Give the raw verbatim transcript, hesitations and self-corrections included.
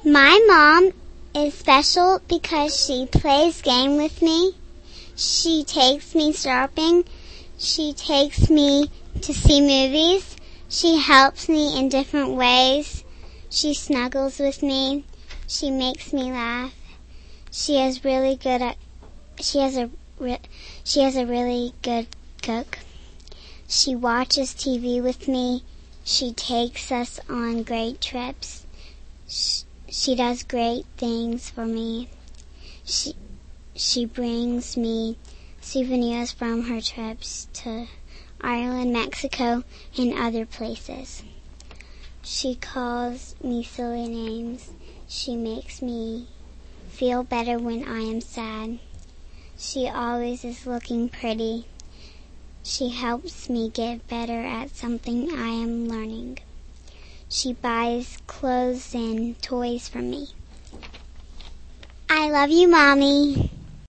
My mom is special because she plays game with me. She takes me shopping. She takes me to see movies. She helps me in different ways. She snuggles with me. She makes me laugh. She is really good at, she has a, she has a really good cook. She watches T V with me. She takes us on great trips. She, she does great things for me. She, she brings me souvenirs from her trips to Ireland, Mexico, and other places. She calls me silly names. She makes me feel better when I am sad. She always is looking pretty. She helps me get better at something I am learning. She buys clothes and toys for me. I love you, Mommy.